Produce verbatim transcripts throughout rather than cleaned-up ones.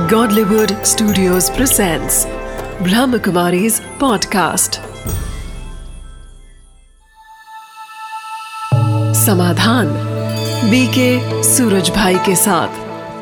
Godlywood Studios presents Brahmakumari's podcast. समाधान BK Suraj bhai के साथ।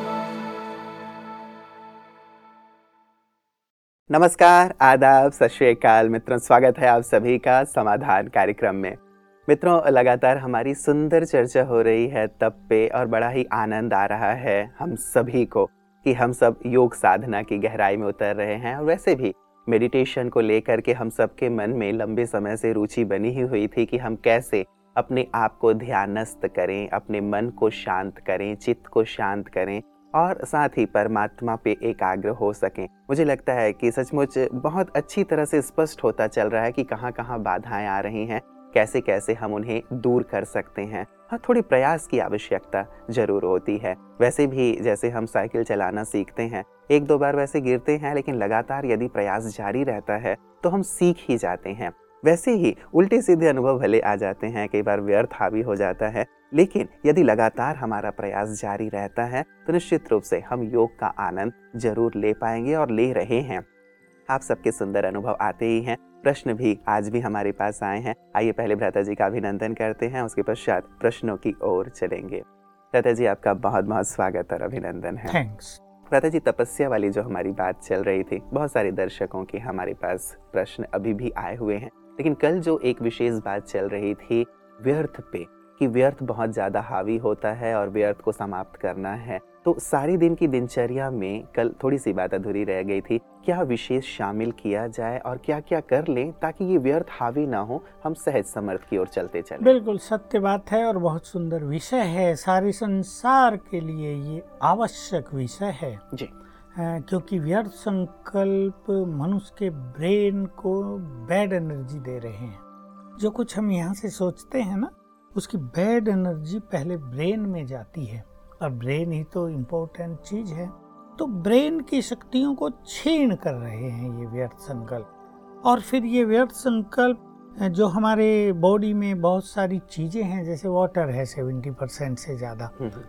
नमस्कार, आदाब, सत श्री अकाल मित्रों, स्वागत है आप सभी का समाधान कार्यक्रम में। मित्रों, लगातार हमारी सुंदर चर्चा हो रही है तप पे और बड़ा ही आनंद आ रहा है हम सभी को कि हम सब योग साधना की गहराई में उतर रहे हैं। और वैसे भी मेडिटेशन को लेकर के हम सबके मन में लंबे समय से रुचि बनी ही हुई थी कि हम कैसे अपने आप को ध्यानस्थ करें, अपने मन को शांत करें, चित्त को शांत करें और साथ ही परमात्मा पे एकाग्र हो सकें। मुझे लगता है कि सचमुच बहुत अच्छी तरह से स्पष्ट होता चल रहा है कि कहाँ कहाँ बाधाएं आ रही हैं, कैसे कैसे हम उन्हें दूर कर सकते हैं। हाँ, थोड़ी प्रयास की आवश्यकता जरूर होती है। वैसे भी जैसे हम साइकिल चलाना सीखते हैं, एक दो बार वैसे गिरते हैं, लेकिन लगातार यदि प्रयास जारी रहता है तो हम सीख ही जाते हैं। वैसे ही उल्टे सीधे अनुभव भले आ जाते हैं, कई बार व्यर्थ हावी हो जाता है, लेकिन यदि लगातार हमारा प्रयास जारी रहता है तो निश्चित रूप से हम योग का आनंद जरूर ले पाएंगे और ले रहे हैं। आप सबके सुंदर अनुभव आते ही हैं। प्रश्न भी आज भी हमारे पास आए हैं। आइए पहले भ्राता जी का अभिनंदन करते हैं, उसके पश्चात प्रश्नों की ओर चलेंगे। भ्राता जी, आपका बहुत बहुत स्वागत और अभिनंदन है। थैंक्स। भ्राता जी, तपस्या वाली जो हमारी बात चल रही थी, बहुत सारे दर्शकों के हमारे पास प्रश्न अभी भी आए हुए हैं, लेकिन कल जो एक विशेष बात चल रही थी व्यर्थ पे, कि व्यर्थ बहुत ज़्यादा हावी होता है और व्यर्थ को समाप्त करना है, तो सारी दिन की दिनचर्या में कल थोड़ी सी बात अधूरी रह गई थी। क्या विशेष शामिल किया जाए और क्या क्या कर लें ताकि ये व्यर्थ हावी ना हो, हम सहज समर्थ की ओर चलते चलें? बिल्कुल सत्य बात है और बहुत सुंदर विषय है। सारे संसार के लिए ये आवश्यक विषय है जी। क्योंकि व्यर्थ संकल्प मनुष्य के ब्रेन को बैड एनर्जी दे रहे हैं। जो कुछ हम यहाँ से सोचते हैं ना, उसकी बैड एनर्जी पहले ब्रेन में जाती है और ब्रेन ही तो इम्पोर्टेंट चीज है। तो ब्रेन की शक्तियों को छीन कर रहे हैं ये व्यर्थ संकल्प। और फिर ये व्यर्थ संकल्प जो हमारे बॉडी में बहुत सारी चीजें हैं, जैसे वाटर है सेवेंटी परसेंट से ज्यादा,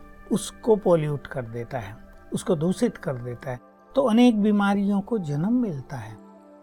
उसको पोल्यूट कर देता है, उसको दूषित कर देता है, तो अनेक बीमारियों को जन्म मिलता है।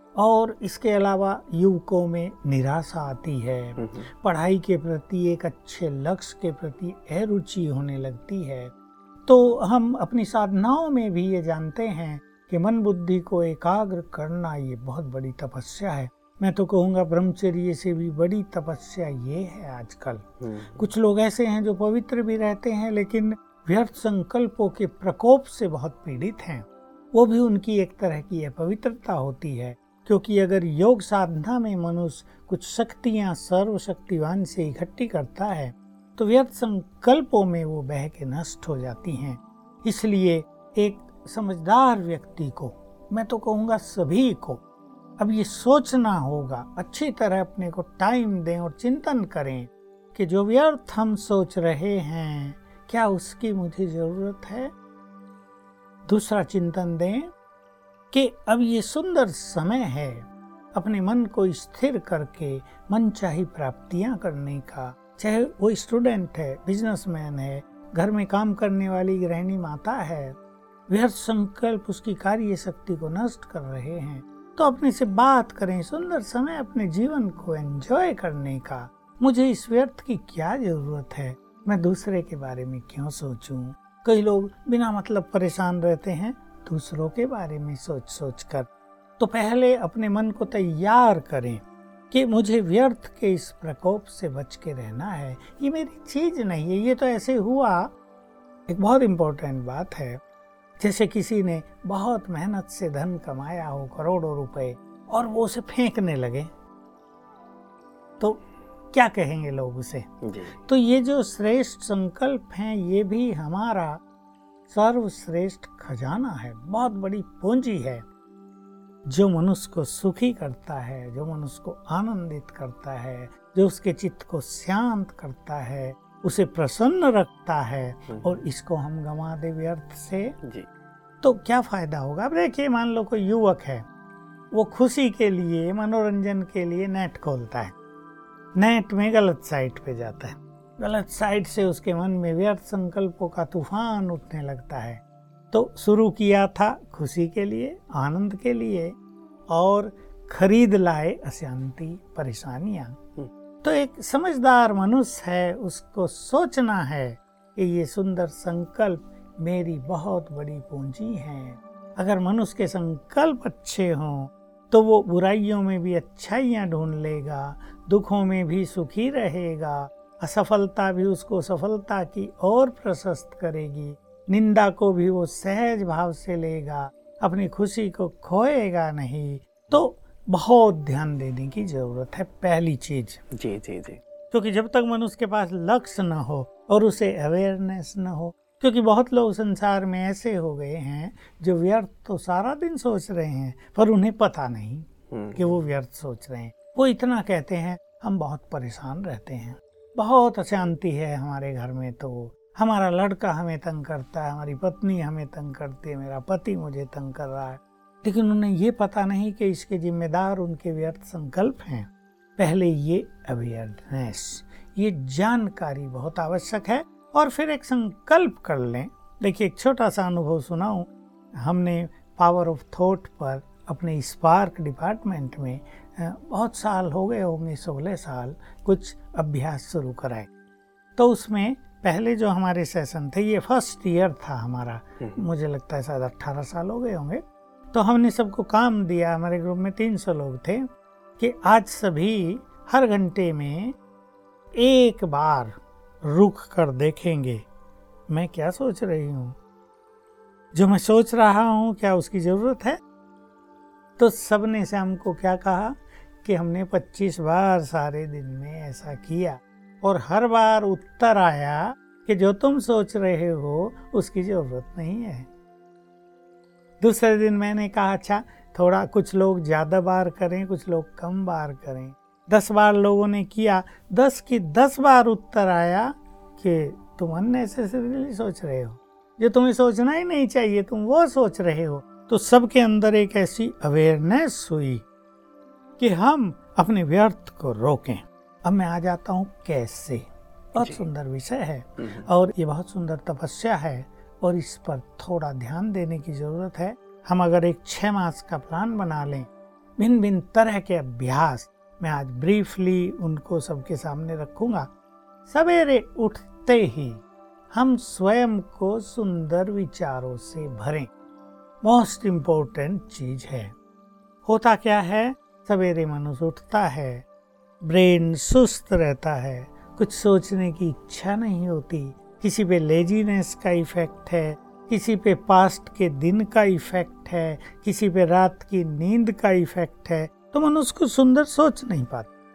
और इसके अलावा युवकों में निराशा आती है, पढ़ाई के प्रति, एक अच्छे लक्ष्य के प्रति अरुचि होने लगती है। तो हम अपनी साधनाओं में भी ये जानते हैं कि मन बुद्धि को एकाग्र करना ये बहुत बड़ी तपस्या है। मैं तो कहूँगा ब्रह्मचर्य से भी बड़ी तपस्या ये है आजकल। कुछ लोग ऐसे हैं जो पवित्र भी रहते हैं लेकिन व्यर्थ संकल्पों के प्रकोप से बहुत पीड़ित हैं। वो भी उनकी एक तरह की अपवित्रता होती है, क्योंकि अगर योग साधना में मनुष्य कुछ शक्तियां सर्वशक्तिवान से इकट्ठी करता है तो व्यर्थ संकल्पों में वो बह के नष्ट हो जाती हैं। इसलिए एक समझदार व्यक्ति को, मैं तो कहूँगा सभी को, अब ये सोचना होगा, अच्छी तरह अपने को टाइम दें और चिंतन करें कि जो व्यर्थ हम सोच रहे हैं क्या उसकी मुझे जरूरत है। दूसरा चिंतन दें कि अब ये सुंदर समय है अपने मन को स्थिर करके मनचाही प्राप्तियां करने का। चाहे वो स्टूडेंट है, बिजनेसमैन है, घर में काम करने वाली गृहिणी माता है, व्यर्थ संकल्प उसकी कार्य शक्ति को नष्ट कर रहे हैं, तो अपने से बात करें। सुंदर समय अपने जीवन को एंजॉय करने का। मुझे इस व्यर्थ की क्या जरूरत है, मैं दूसरे के बारे में क्यों सोचूं। कई लोग बिना मतलब परेशान रहते हैं दूसरों के बारे में सोच सोच कर। तो पहले अपने मन को तैयार करें कि मुझे व्यर्थ के इस प्रकोप से बच के रहना है, ये मेरी चीज नहीं है, ये तो ऐसे हुआ। एक बहुत इम्पोर्टेंट बात है, जैसे किसी ने बहुत मेहनत से धन कमाया हो, करोड़ों रुपए, और वो उसे फेंकने लगे, तो क्या कहेंगे लोग उसे? तो ये जो श्रेष्ठ संकल्प हैं, ये भी हमारा सर्वश्रेष्ठ खजाना है, बहुत बड़ी पूंजी है, जो मनुष्य को सुखी करता है, जो मनुष्य को आनंदित करता है, जो उसके चित्त को शांत करता है, उसे प्रसन्न रखता है। और इसको हम गंवा दे व्यर्थ से जी, तो क्या फायदा होगा? अब देखिए, मान लो कोई युवक है, वो खुशी के लिए, मनोरंजन के लिए नेट खोलता है, नेट में गलत साइट पे जाता है, गलत साइड से उसके मन में व्यर्थ संकल्पों का तूफान उठने लगता है। तो शुरू किया था खुशी के लिए, आनंद के लिए, और खरीद लाए अशांति, परेशानियां। तो एक समझदार मनुष्य है, उसको सोचना है कि ये सुंदर संकल्प मेरी बहुत बड़ी पूंजी है। अगर मनुष्य के संकल्प अच्छे हों तो वो बुराइयों में भी अच्छाइयाँ ढूंढ लेगा, दुखों में भी सुखी रहेगा, असफलता भी उसको सफलता की ओर प्रशस्त करेगी, निंदा को भी वो सहज भाव से लेगा, अपनी खुशी को खोएगा नहीं। तो बहुत ध्यान देने की जरूरत है पहली चीज। जी जी जी। क्योंकि जब तक मनुष्य के पास लक्ष्य न हो और उसे अवेयरनेस न हो, क्योंकि बहुत लोग संसार में ऐसे हो गए हैं जो व्यर्थ तो सारा दिन सोच रहे हैं पर उन्हें पता नहीं कि वो व्यर्थ सोच रहे हैं। वो इतना कहते हैं हम बहुत परेशान रहते हैं, बहुत अशांति है हमारे घर में, तो हमारा लड़का हमें तंग करता है, हमारी पत्नी हमें तंग करती है, मेरा पति मुझे तंग कर रहा है। लेकिन उन्हें ये पता नहीं कि इसके जिम्मेदार उनके व्यर्थ संकल्प हैं। पहले ये अवेयरनेस, ये जानकारी बहुत आवश्यक है, और फिर एक संकल्प कर लें। देखिए एक छोटा सा अनुभव सुनाऊं। हमने पावर ऑफ थॉट पर अपने स्पार्क डिपार्टमेंट में बहुत साल हो गए होंगे, सोलह साल, कुछ अभ्यास शुरू कराए। तो उसमें पहले जो हमारे सेशन थे, ये फर्स्ट ईयर था हमारा, मुझे लगता है शायद अट्ठारह साल हो गए होंगे। तो हमने सबको काम दिया, हमारे ग्रुप में तीन सौ लोग थे, कि आज सभी हर घंटे में एक बार रुक कर देखेंगे मैं क्या सोच रही हूँ, जो मैं सोच रहा हूँ क्या उसकी जरूरत है। तो सबने से हमको क्या कहा कि हमने पच्चीस बार सारे दिन में ऐसा किया, और हर बार उत्तर आया कि जो तुम सोच रहे हो उसकी जरूरत नहीं है। दूसरे दिन मैंने कहा अच्छा थोड़ा, कुछ लोग ज्यादा बार करें, कुछ लोग कम बार करें। दस बार लोगों ने किया, दस की दस बार उत्तर आया कि तुम अननेसेसरीली सोच रहे हो, जो तुम्हें सोचना ही नहीं चाहिए तुम वो सोच रहे हो। तो सबके अंदर एक ऐसी अवेयरनेस हुई कि हम अपने व्यर्थ को रोकें। अब मैं आ जाता हूँ कैसे। बहुत सुंदर विषय है और ये बहुत सुंदर तपस्या है, और इस पर थोड़ा ध्यान देने की जरूरत है। हम अगर एक छह मास का प्लान बना लें, भिन्न भिन्न तरह के अभ्यास, मैं आज ब्रीफली उनको सबके सामने रखूंगा। सवेरे उठते ही हम स्वयं को सुंदर विचारों से भरें, मोस्ट इम्पोर्टेंट चीज है। होता क्या है, सवेरे मनुष्य उठता है, ब्रेन सुस्त रहता है, कुछ सोचने की इच्छा नहीं होती, किसी पे लेजीनेस का इफेक्ट है, किसी पे पास्ट के दिन का इफेक्ट है, किसी पे रात की नींद का इफेक्ट है, तो मनुष्य को सुंदर सोच नहीं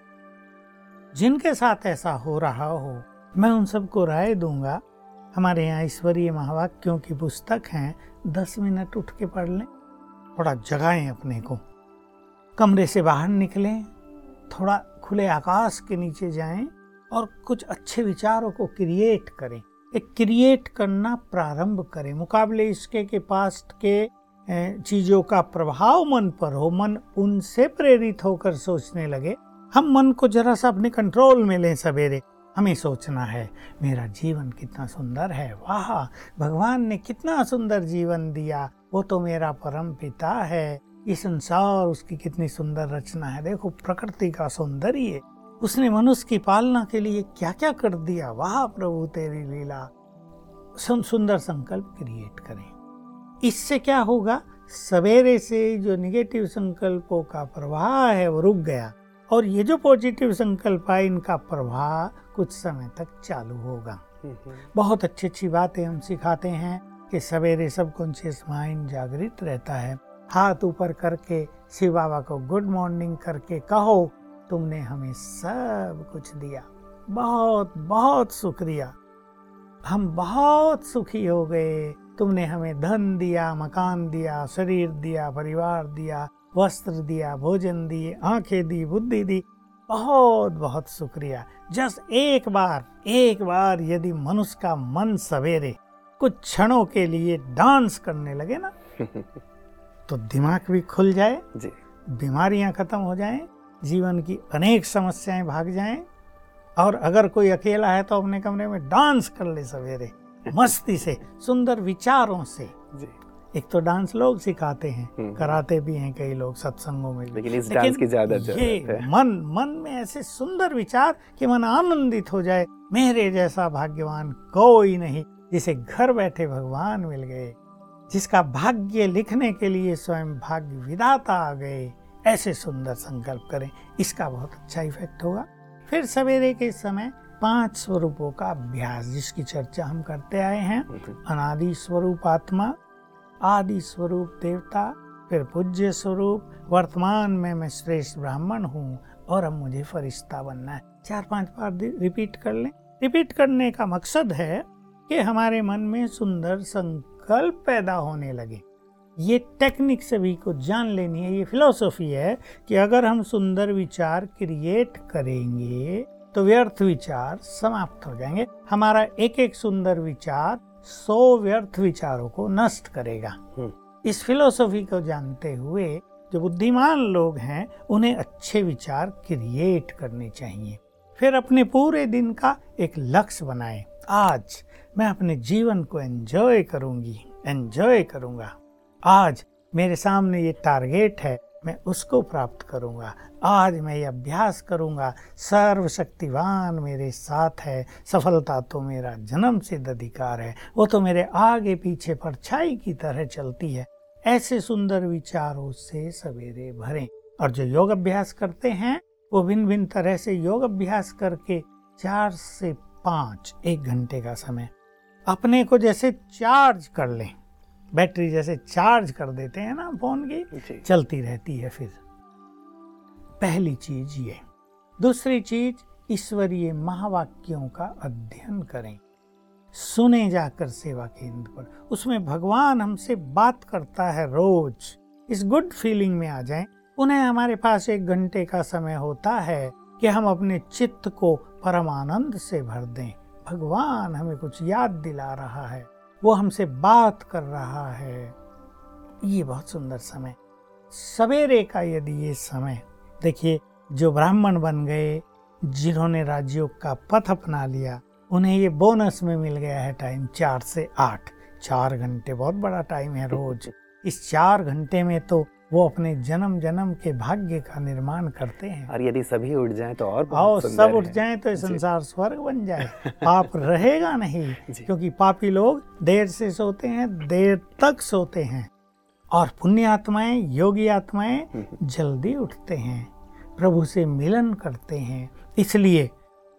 पाता। जिनके साथ ऐसा हो रहा हो, मैं उन सबको राय दूंगा, हमारे यहाँ ईश्वरीय महावाक्यों की पुस्तक है, दस मिनट उठ के पढ़ लें, थोड़ा जगाएं अपने को, कमरे से बाहर निकलें, थोड़ा खुले आकाश के नीचे जाएं और कुछ अच्छे विचारों को क्रिएट करें। एक क्रिएट करना प्रारंभ करें, मुकाबले इसके के पास्ट के चीजों का प्रभाव मन पर हो, मन उनसे प्रेरित होकर सोचने लगे। हम मन को जरा सा अपने कंट्रोल में लें। सवेरे हमें सोचना है मेरा जीवन कितना सुंदर है, वाह भगवान ने कितना सुंदर जीवन दिया, वो तो मेरा परम पिता है, ये संसार उसकी कितनी सुंदर रचना है, देखो प्रकृति का सौंदर्य, उसने मनुष्य की पालना के लिए क्या क्या कर दिया, वाह प्रभु तेरी लीला। सुंदर संकल्प क्रिएट करें। इससे क्या होगा, सवेरे से जो निगेटिव संकल्पों का प्रवाह है वो रुक गया, और ये जो पॉजिटिव संकल्प है इनका प्रवाह कुछ समय तक चालू होगा। बहुत अच्छी अच्छी बातें हम सिखाते हैं कि सवेरे सबकॉन्शियस माइंड जागृत रहता है। हाथ ऊपर करके शिव बाबा को गुड मॉर्निंग करके कहो, तुमने हमें सब कुछ दिया, बहुत बहुत शुक्रिया, हम बहुत सुखी हो गए, तुमने हमें धन दिया, मकान दिया, शरीर दिया, परिवार दिया, वस्त्र दिया, भोजन दिए, आंखें दी, बुद्धि दी, बहुत बहुत शुक्रिया। जस्ट एक बार एक बार यदि मनुष्य का मन सवेरे कुछ क्षणों के लिए डांस करने लगे ना तो दिमाग भी खुल जाए जी, बीमारियां खत्म हो जाएं, जीवन की अनेक समस्याएं भाग जाएं। और अगर कोई अकेला है तो अपने कमरे में डांस कर ले सवेरे, मस्ती से, सुंदर विचारों से। जी। एक तो डांस लोग सिखाते हैं, हम्म। कराते भी हैं कई लोग सत्संगों में भी। लेकिन इस डांस की ज्यादा जरूरत ये है। मन मन में ऐसे सुंदर विचार कि मन आनंदित हो जाए। मेरे जैसा भाग्यवान कोई नहीं जिसे घर बैठे भगवान मिल गए, जिसका भाग्य लिखने के लिए स्वयं भाग्य विधाता आ गए। ऐसे सुंदर संकल्प करें, इसका बहुत अच्छा इफेक्ट होगा। फिर सवेरे के समय पांच स्वरूपों का अभ्यास, जिसकी चर्चा हम करते आए हैं। अनादि स्वरूप आत्मा, आदि स्वरूप देवता, फिर पूज्य स्वरूप, वर्तमान में मैं श्रेष्ठ ब्राह्मण हूँ और अब मुझे फरिश्ता बनना है। चार पांच बार रिपीट कर लें। रिपीट करने का मकसद है कि हमारे मन में सुंदर संकल्प पैदा होने लगे। ये टेक्निक सभी को जान लेनी है। ये फिलॉसफी है कि अगर हम सुंदर विचार क्रिएट करेंगे तो व्यर्थ विचार समाप्त हो जाएंगे। हमारा एक एक सुंदर विचार सौ व्यर्थ विचारों को नष्ट करेगा। इस फिलॉसफी को जानते हुए जो बुद्धिमान लोग हैं उन्हें अच्छे विचार क्रिएट करने चाहिए। फिर अपने पूरे दिन का एक लक्ष्य बनाएं। आज मैं अपने जीवन को एंजॉय करूंगी, एंजॉय करूंगा। आज मेरे सामने ये टारगेट है, मैं उसको प्राप्त करूंगा। आज मैं ये अभ्यास करूंगा, सर्वशक्तिवान मेरे साथ है, सफलता तो मेरा जन्म सिद्ध अधिकार है, वो तो मेरे आगे पीछे परछाई की तरह चलती है। ऐसे सुंदर विचारों से सवेरे भरें। और जो योग अभ्यास करते हैं वो भिन्न भिन्न तरह से योग अभ्यास करके चार से पाँच एक घंटे का समय अपने को जैसे चार्ज कर लें। बैटरी जैसे चार्ज कर देते हैं ना फोन की, चलती रहती है। फिर पहली चीज ये। दूसरी चीज, ईश्वरीय महावाक्यों का अध्ययन करें। सुने जाकर सेवा केंद्र पर, उसमें भगवान हमसे बात करता है रोज। इस गुड फीलिंग में आ जाएं। उन्हें हमारे पास एक घंटे का समय होता है कि हम अपने चित्त को परम आनंद से भर दें। भगवान हमें कुछ याद दिला रहा है, वो हमसे बात कर रहा है। ये बहुत सुंदर समय सवेरे का। यदि ये समय देखिए, जो ब्राह्मण बन गए, जिन्होंने राजयोग का पथ अपना लिया, उन्हें ये बोनस में मिल गया है टाइम चार से आठ। चार घंटे बहुत बड़ा टाइम है रोज। इस चार घंटे में तो वो अपने जन्म जन्म के भाग्य का निर्माण करते हैं। और यदि सभी उठ जाएं तो और आओ सब उठ जाएं तो संसार स्वर्ग बन जाए। पाप रहेगा नहीं, क्योंकि पापी लोग देर से सोते हैं, देर तक सोते हैं, और पुण्य आत्माएं, योगी आत्माएं जल्दी उठते हैं, प्रभु से मिलन करते हैं। इसलिए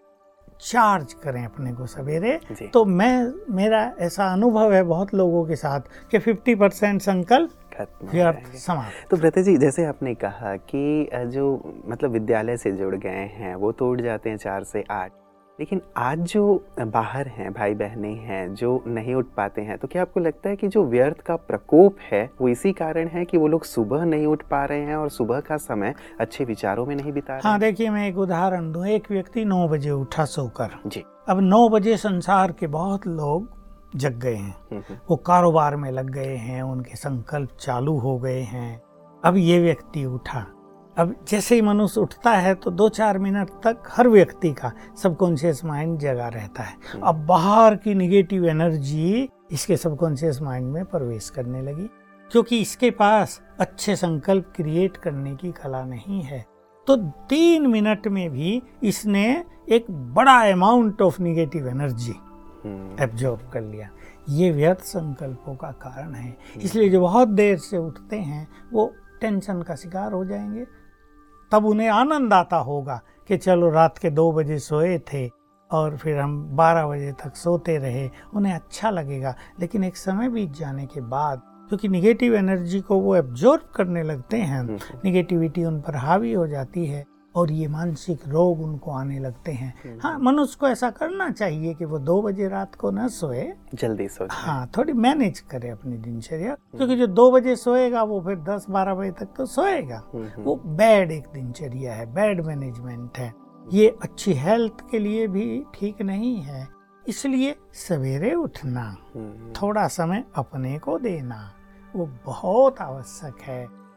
चार्ज करें अपने को सवेरे। तो मैं मेरा ऐसा अनुभव है बहुत लोगों के साथ कि पचास परसेंट संकल्प व्यर्थ समाप्त। तो ब्रते जी, जैसे आपने कहा कि जो मतलब विद्यालय से जुड़ गए हैं वो तो उठ जाते हैं चार से आठ, लेकिन आज जो बाहर हैं भाई बहनें हैं जो नहीं उठ पाते हैं, तो क्या आपको लगता है कि जो व्यर्थ का प्रकोप है वो इसी कारण है कि वो लोग सुबह नहीं उठ पा रहे हैं और सुबह का समय अच्छे विचारों में नहीं बिता रहे? हाँ, देखिए मैं एक उदाहरण दूं। एक व्यक्ति नौ बजे उठा सोकर जी। अब नौ बजे संसार के बहुत लोग जग गए हैं, वो कारोबार में लग गए हैं, उनके संकल्प चालू हो गए हैं। अब ये व्यक्ति उठा। अब जैसे ही मनुष्य उठता है तो दो चार मिनट तक हर व्यक्ति का सबकॉन्शियस माइंड जगा रहता है। अब बाहर की निगेटिव एनर्जी इसके सबकॉन्शियस माइंड में प्रवेश करने लगी, क्योंकि इसके पास अच्छे संकल्प क्रिएट करने की कला नहीं है। तो तीन मिनट में भी इसने एक बड़ा amount of negative energy absorb कर लिया। ये व्यर्थ संकल्पों का कारण है। इसलिए जो बहुत देर से उठते हैं वो टेंशन का शिकार हो जाएंगे। तब उन्हें आनंद आता होगा कि चलो रात के दो बजे सोए थे और फिर हम बारह बजे तक सोते रहे, उन्हें अच्छा लगेगा। लेकिन एक समय बीत जाने के बाद, क्योंकि निगेटिव एनर्जी को वो एब्जॉर्ब करने लगते हैं, निगेटिविटी उन पर हावी हो जाती है और ये मानसिक रोग उनको आने लगते हैं। हाँ, मनुष्य को ऐसा करना चाहिए कि वो दो बजे रात को न सोए, जल्दी सो जाए। हाँ, थोड़ी मैनेज करे अपनी दिनचर्या, क्योंकि जो दो बजे सोएगा वो फिर दस बारह बजे तक तो सोएगा। वो बैड एक दिनचर्या है, बैड मैनेजमेंट है। ये अच्छी हेल्थ के लिए भी ठीक नहीं है। इसलिए सवेरे उठना, थोड़ा समय अपने को देना, वो बहुत आवश्यक है।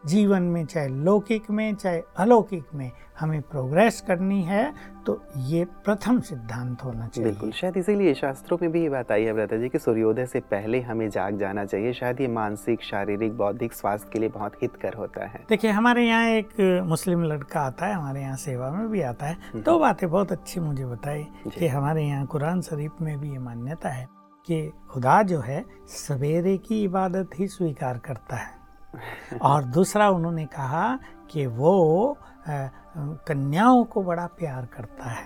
जीवन में, चाहे लौकिक में चाहे अलौकिक में हमें प्रोग्रेस करनी है तो ये प्रथम सिद्धांत होना चाहिए। बिल्कुल, शायद इसीलिए शास्त्रों में भी ये बात आई है व्रता जी कि सूर्योदय से पहले हमें जाग जाना चाहिए। शायद ये मानसिक, शारीरिक, बौद्धिक स्वास्थ्य के लिए बहुत हितकर होता है। देखिए, हमारे यहाँ एक मुस्लिम लड़का आता है, हमारे यहाँ सेवा में भी आता है, तो बातें बहुत अच्छी मुझे बताई कि हमारे यहाँ कुरान शरीफ में भी ये मान्यता है कि खुदा जो है सवेरे की इबादत ही स्वीकार करता है। और दूसरा उन्होंने कहा कि वो कन्याओं को बड़ा प्यार करता है।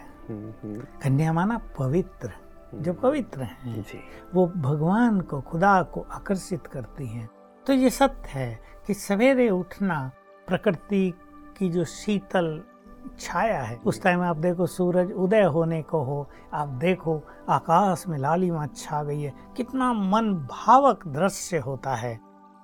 कन्या माना पवित्र, जो पवित्र हैं जी। वो भगवान को, खुदा को आकर्षित करती हैं। तो ये सत्य है कि सवेरे उठना, प्रकृति की जो शीतल छाया है, उस टाइम आप देखो सूरज उदय होने को हो, आप देखो आकाश में लालिमा छा गई है, कितना मन भावक दृश्य होता है।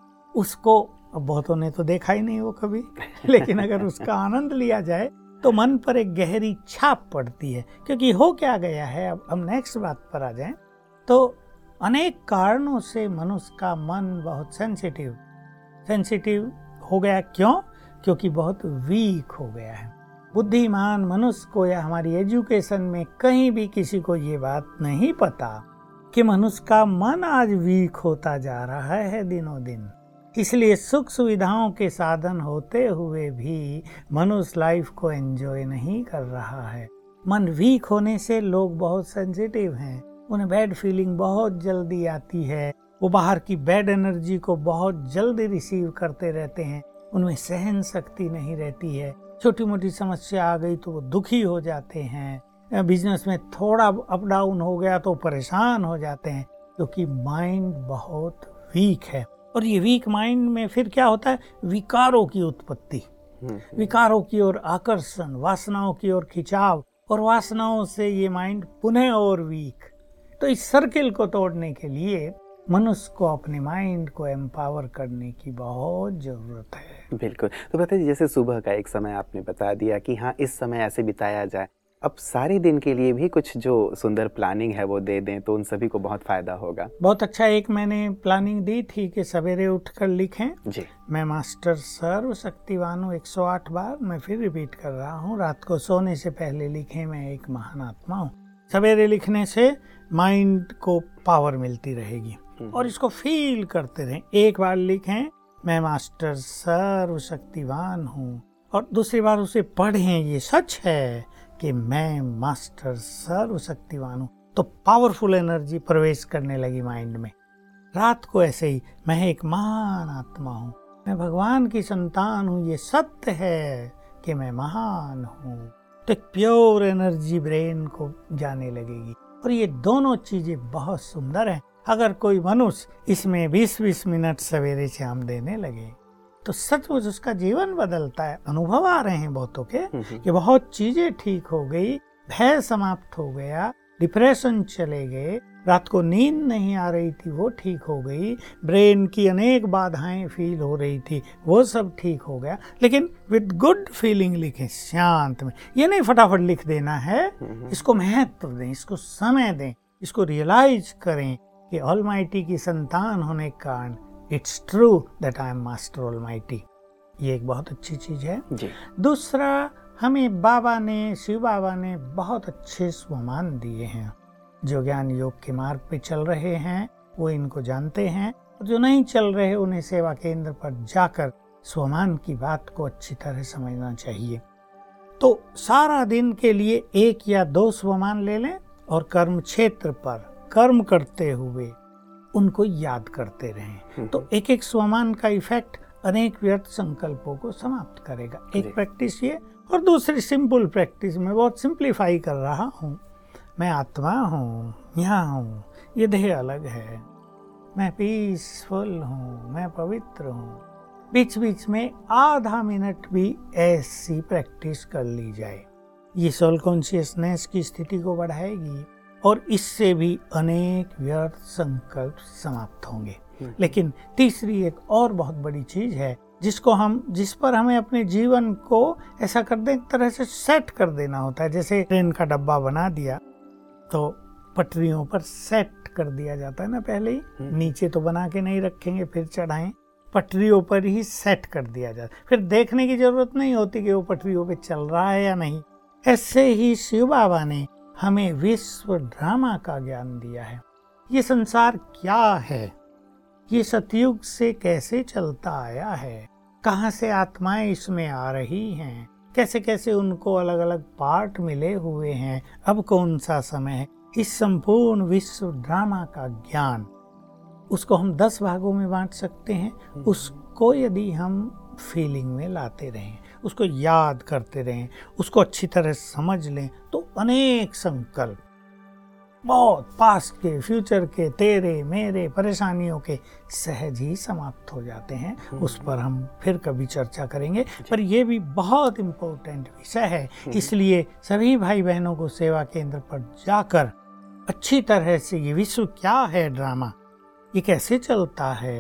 उसको अब बहुतों ने तो देखा ही नहीं वो कभी लेकिन अगर उसका आनंद लिया जाए तो मन पर एक गहरी छाप पड़ती है। क्योंकि हो क्या गया है, अब हम नेक्स्ट बात पर आ जाएं तो अनेक कारणों से मनुष्य का मन बहुत सेंसिटिव सेंसिटिव हो गया। क्यों? क्योंकि बहुत वीक हो गया है। बुद्धिमान मनुष्य को या हमारी एजुकेशन में कहीं भी किसी को ये बात नहीं पता कि मनुष्य का मन आज वीक होता जा रहा है दिनों दिन। इसलिए सुख सुविधाओं के साधन होते हुए भी मनुष्य लाइफ को एंजॉय नहीं कर रहा है। मन वीक होने से लोग बहुत सेंसिटिव हैं, उन्हें बैड फीलिंग बहुत जल्दी आती है, वो बाहर की बैड एनर्जी को बहुत जल्दी रिसीव करते रहते हैं, उनमें सहन शक्ति नहीं रहती है। छोटी मोटी समस्या आ गई तो वो दुखी हो जाते हैं, बिजनेस में थोड़ा अप डाउन हो गया तो परेशान हो जाते हैं, क्योंकि माइंड बहुत वीक है। और ये वीक माइंड में फिर क्या होता है, विकारों की उत्पत्ति, विकारों की ओर आकर्षण, वासनाओं की ओर खिंचाव, और वासनाओं से ये माइंड पुनः और वीक। तो इस सर्किल को तोड़ने के लिए मनुष्य को अपने माइंड को एम्पावर करने की बहुत जरूरत है। बिल्कुल। तो बताइए, जैसे सुबह का एक समय आपने बता दिया कि हाँ इस समय ऐसे बिताया जाए, अब सारे दिन के लिए भी कुछ जो सुंदर प्लानिंग है वो दे दें तो उन सभी को बहुत फायदा होगा। बहुत अच्छा। एक मैंने प्लानिंग दी थी कि सवेरे उठकर लिखें जी, मैं मास्टर सर्वशक्तिवान हूँ एक सौ आठ बार। मैं फिर रिपीट कर रहा हूँ, रात को सोने से पहले लिखें, मैं एक महान आत्मा हूँ। सवेरे लिखने से माइंड को पावर मिलती रहेगी और इसको फील करते रहें। एक बार लिखें मैं मास्टर सर्वशक्तिवान हूँ, और दूसरी बार उसे पढ़ें, ये सच है कि मैं मास्टर सर्वशक्तिवान हूँ, तो पावरफुल एनर्जी प्रवेश करने लगी माइंड में। रात को ऐसे ही, मैं एक महान आत्मा हूँ, मैं भगवान की संतान हूँ, ये सत्य है कि मैं महान हूँ, तो एक प्योर एनर्जी ब्रेन को जाने लगेगी। और ये दोनों चीजें बहुत सुंदर हैं। अगर कोई मनुष्य इसमें बीस बीस मिनट सवेरे शाम देने लगे तो सचमुच उसका जीवन बदलता है। अनुभव आ रहे हैं बहुतों के कि बहुत चीजें ठीक हो गई, भय समाप्त हो गया, डिप्रेशन चले गए, रात को नींद नहीं आ रही थी वो ठीक हो गई, ब्रेन की अनेक बाधाएं फील हो रही थी वो सब ठीक हो गया। लेकिन विद गुड फीलिंग लिखें, शांत में। ये नहीं फटाफट लिख देना है, इसको महत्व दें, इसको समय दें, इसको रियलाइज करें कि ऑलमाइटी की संतान होने के कारण it's true that I am master almighty. ये एक बहुत अच्छी चीज है जी। दूसरा, हमें बाबा ने, शिव बाबा ने बहुत अच्छे स्वमान दिए हैं। जो ज्ञान योग के मार्ग पे चल रहे हैं वो इनको जानते हैं, और जो नहीं चल रहे उन्हें सेवा केंद्र पर जाकर स्वमान की बात को अच्छी तरह समझना चाहिए। तो सारा दिन के लिए एक या दो स्वमान ले लें और कर्म क्षेत्र पर कर्म करते हुए उनको याद करते रहें। तो एक एक स्वमान का इफेक्ट अनेक व्यर्थ संकल्पों को समाप्त करेगा। एक प्रैक्टिस ये, और दूसरी सिंपल प्रैक्टिस, मैं बहुत सिंप्लीफाई कर रहा हूँ। मैं आत्मा हूँ, यहाँ हूँ, ये देह अलग है, मैं पीसफुल हूँ, मैं पवित्र हूँ। बीच बीच में आधा मिनट भी ऐसी प्रैक्टिस कर ली जाए, ये सोल कॉन्शियसनेस की स्थिति को बढ़ाएगी और इससे भी अनेक व्यर्थ संकल्प समाप्त होंगे। लेकिन तीसरी एक और बहुत बड़ी चीज है जिसको हम जिस पर हमें अपने जीवन को ऐसा कर दे, एक तरह से सेट कर देना होता है। जैसे ट्रेन का डब्बा बना दिया तो पटरियों पर सेट कर दिया जाता है ना, पहले ही। नीचे तो बना के नहीं रखेंगे फिर चढ़ाएं, पटरियों पर ही सेट कर दिया जाता, फिर देखने की जरूरत नहीं होती कि वो पटरियों पे चल रहा है या नहीं। ऐसे ही शिव बाबा ने हमें विश्व ड्रामा का ज्ञान दिया है। ये संसार क्या है, ये सतयुग से कैसे चलता आया है, कहाँ से आत्माएं इसमें आ रही हैं, कैसे कैसे उनको अलग अलग पार्ट मिले हुए हैं, अब कौन सा समय है, इस संपूर्ण विश्व ड्रामा का ज्ञान, उसको हम दस भागों में बांट सकते हैं। उसको यदि हम फीलिंग में लाते रहें, उसको याद करते रहें, उसको अच्छी तरह समझ लें, तो अनेक संकल्प, बहुत पास्ट के, फ्यूचर के, तेरे मेरे परेशानियों के सहज ही समाप्त हो जाते हैं। उस पर हम फिर कभी चर्चा करेंगे, पर यह भी बहुत इम्पोर्टेंट विषय है। इसलिए सभी भाई बहनों को सेवा केंद्र पर जाकर अच्छी तरह से ये विश्व क्या है ड्रामा, ये कैसे चलता है,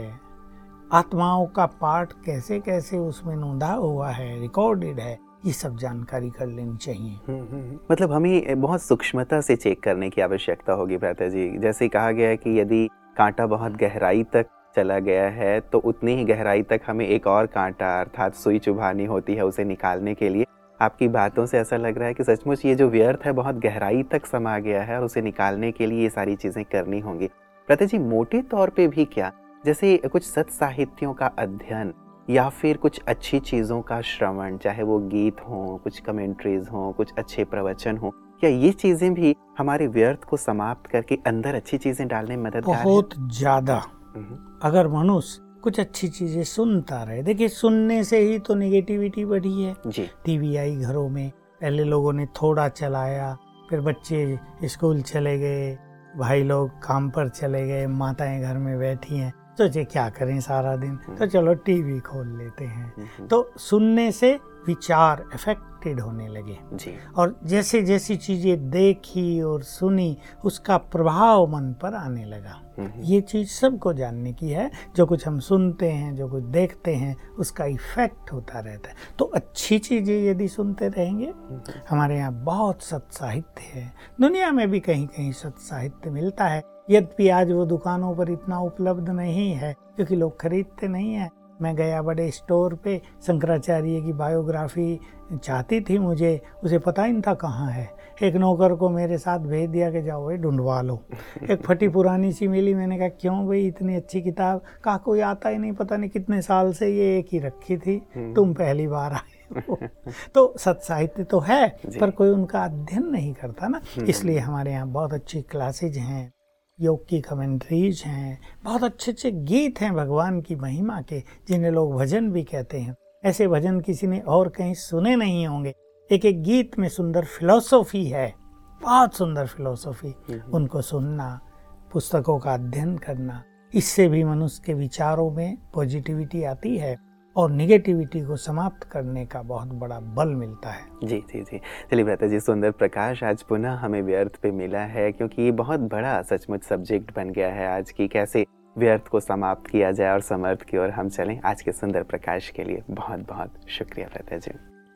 आत्माओं का पार्ट कैसे कैसे उसमें नोंदा हुआ है, रिकॉर्डेड है, ये सब जानकारी कर लेनी चाहिए। मतलब हमें बहुत सूक्ष्मता से चेक करने की आवश्यकता होगी भ्राता जी। जैसे कहा गया है कि यदि कांटा बहुत गहराई तक चला गया है तो उतनी ही गहराई तक हमें एक और कांटा अर्थात सुई चुभानी होती है उसे निकालने के लिए। आपकी बातों से ऐसा लग रहा है कि सचमुच ये जो व्यर्थ है बहुत गहराई तक समा गया है और उसे निकालने के लिए ये सारी चीज़ें करनी होंगी। भ्राता जी, मोटे तौर पे भी क्या, जैसे कुछ सत साहित्यों का अध्ययन या फिर कुछ अच्छी चीज़ों का श्रवण, चाहे वो गीत हों, कुछ कमेंट्रीज हों, कुछ अच्छे प्रवचन हों, क्या ये चीज़ें भी हमारे व्यर्थ को समाप्त करके अंदर अच्छी चीज़ें डालने में मददगार है? बहुत ज़्यादा। अगर मनुष्य कुछ अच्छी चीज़ें सुनता रहे, देखिए सुनने से ही तो निगेटिविटी बढ़ी है जी। टीवी आई घरों में, पहले लोगों ने थोड़ा चलाया, फिर बच्चे स्कूल चले गए, भाई लोग काम पर चले गए, माताएं घर में बैठी हैं, सोचे क्या करें सारा दिन, तो चलो टीवी खोल लेते हैं। तो सुनने से विचार अफेक्टेड होने लगे जी। और जैसे जैसी चीजें देखी और सुनी उसका प्रभाव मन पर आने लगा। ये चीज सबको जानने की है, जो कुछ हम सुनते हैं, जो कुछ देखते हैं, उसका इफेक्ट होता रहता है। तो अच्छी चीजें यदि सुनते रहेंगे, हमारे यहाँ बहुत सत साहित्य है, दुनिया में भी कहीं कहीं सत साहित्य मिलता है, यद्यपि आज वो दुकानों पर इतना उपलब्ध नहीं है क्योंकि लोग खरीदते नहीं हैं। मैं गया बड़े स्टोर पे, शंकराचार्य की बायोग्राफी चाहती थी मुझे, उसे पता ही नहीं था कहाँ है। एक नौकर को मेरे साथ भेज दिया कि जाओ भाई ढूंढवा लो। एक फटी पुरानी सी मिली, मैंने कहा क्यों भाई इतनी अच्छी किताब, कहा कोई आता ही नहीं, पता नहीं कितने साल से ये एक ही रखी थी, तुम पहली बार आए हो। तो सत साहित्य तो है पर कोई उनका अध्ययन नहीं करता ना, इसलिए हमारे यहाँ बहुत अच्छी क्लासेज हैं, योग की कमेंट्रीज हैं, बहुत अच्छे अच्छे गीत हैं भगवान की महिमा के, जिन्हें लोग भजन भी कहते हैं। ऐसे भजन किसी ने और कहीं सुने नहीं होंगे। एक एक गीत में सुंदर फिलॉसफी है, बहुत सुंदर फिलॉसफी। उनको सुनना, पुस्तकों का अध्ययन करना, इससे भी मनुष्य के विचारों में पॉजिटिविटी आती है और निगेटिविटी को समाप्त करने का बहुत बड़ा बल मिलता है। जी जी जी चलिए भ्राता जी, सुंदर प्रकाश आज पुनः हमें व्यर्थ पे मिला है, क्योंकि ये बहुत बड़ा सचमुच सब्जेक्ट बन गया है आज की, कैसे व्यर्थ को समाप्त किया जाए और समर्थ की ओर हम चलें। आज के सुंदर प्रकाश के लिए बहुत बहुत शुक्रिया भ्राता जी।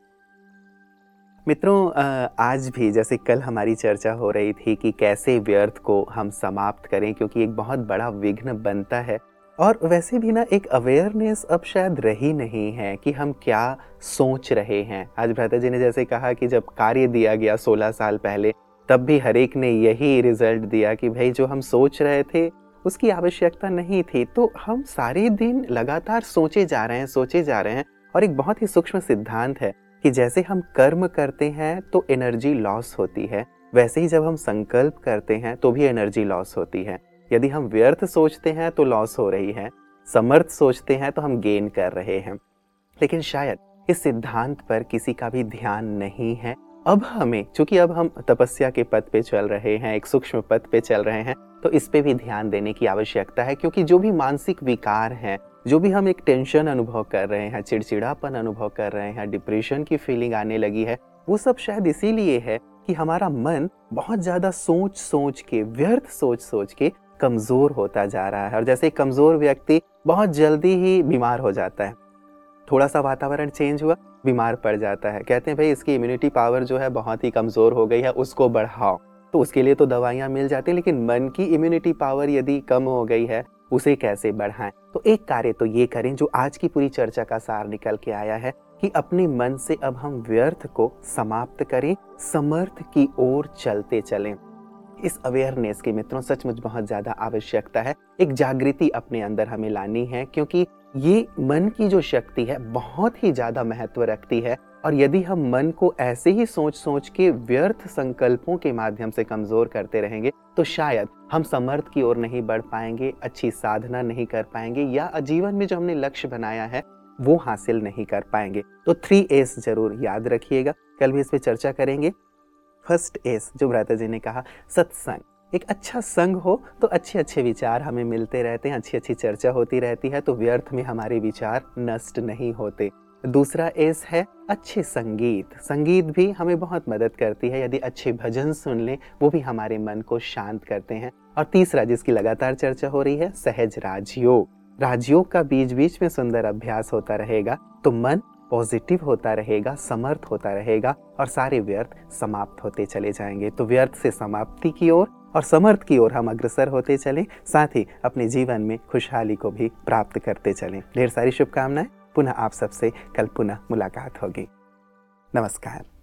मित्रों, आज भी जैसे कल हमारी चर्चा हो रही थी कि कैसे व्यर्थ को हम समाप्त करें, क्योंकि एक बहुत बड़ा विघ्न बनता है, और वैसे भी ना एक अवेयरनेस अब शायद रही नहीं है कि हम क्या सोच रहे हैं। आज भ्राता जी ने जैसे कहा कि जब कार्य दिया गया सोलह साल पहले, तब भी हर एक ने यही रिजल्ट दिया कि भाई जो हम सोच रहे थे उसकी आवश्यकता नहीं थी। तो हम सारे दिन लगातार सोचे जा रहे हैं सोचे जा रहे हैं और एक बहुत ही सूक्ष्म सिद्धांत है कि जैसे हम कर्म करते हैं तो एनर्जी लॉस होती है, वैसे ही जब हम संकल्प करते हैं तो भी एनर्जी लॉस होती है। यदि हम व्यर्थ सोचते हैं तो लॉस हो रही है, समर्थ सोचते हैं तो हम गेन कर रहे हैं। लेकिन शायद इस सिद्धांत पर किसी का भी ध्यान नहीं है। अब हमें, चूंकि अब हम तपस्या के पथ पे चल रहे हैं, एक सूक्ष्म पथ पे चल रहे हैं, तो इस पे भी ध्यान देने की आवश्यकता है। क्योंकि जो भी मानसिक विकार हैं, जो भी हम एक टेंशन अनुभव कर रहे हैं, चिड़चिड़ापन अनुभव कर रहे हैं, डिप्रेशन की फीलिंग आने लगी है, वो सब शायद इसीलिए है कि हमारा मन बहुत ज्यादा सोच सोच के, व्यर्थ सोच सोच के कमजोर होता जा रहा है। और जैसे कमजोर व्यक्ति बहुत जल्दी ही बीमार हो जाता है, थोड़ा सा वातावरण चेंज हुआ बीमार पड़ जाता है। कहते हैं भाई इसकी इम्यूनिटी पावर जो है बहुत ही कमजोर हो गई है, उसको बढ़ाओ। तो उसके लिए तो दवाइयाँ मिल जाती हैं, लेकिन मन की इम्यूनिटी पावर यदि कम हो गई है उसे कैसे बढ़ाएं। तो एक कार्य तो ये करें जो आज की पूरी चर्चा का सार निकल के आया है कि अपने मन से अब हम व्यर्थ को समाप्त करें, समर्थ की ओर चलते चलें। इस अवेयरनेस की मित्रों सचमुच बहुत ज़्यादा आवश्यकता है। एक जागृति अपने अंदर हमें लानी है, क्योंकि ये मन की जो शक्ति है बहुत ही ज़्यादा महत्व रखती है। और यदि हम मन को ऐसे ही सोच सोच के व्यर्थ संकल्पों के माध्यम से कमज़ोर करते रहेंगे तो शायद हम समर्थ की ओर नहीं बढ़ पाएंगे, अच्छी साधना नहीं कर पाएंगे, या जीवन में जो हमने लक्ष्य बनाया है वो हासिल नहीं कर पाएंगे। तो थ्री एस जरूर याद रखिएगा, कल भी इस पे चर्चा करेंगे। फर्स्ट एस जो भ्राता जी ने कहा, सत्संग। एक अच्छा संग हो तो अच्छे अच्छे विचार हमें मिलते रहते हैं, अच्छी अच्छी चर्चा होती रहती है, तो व्यर्थ में हमारे विचार नष्ट नहीं होते। दूसरा एस है अच्छे संगीत। संगीत भी हमें बहुत मदद करती है, यदि अच्छे भजन सुन लें वो भी हमारे मन को शांत करते हैं। और तीसरा जिसकी लगातार चर्चा हो रही है, सहज राजयोग। राजयोग का बीच बीच में सुंदर अभ्यास होता रहेगा तो मन पॉजिटिव होता रहेगा, समर्थ होता रहेगा और सारे व्यर्थ समाप्त होते चले जाएंगे। तो व्यर्थ से समाप्ति की ओर और समर्थ की ओर हम अग्रसर होते चलें, साथ ही अपने जीवन में खुशहाली को भी प्राप्त करते चलें। ढेर सारी शुभकामनाएं। पुनः आप सबसे कल पुनः मुलाकात होगी। नमस्कार।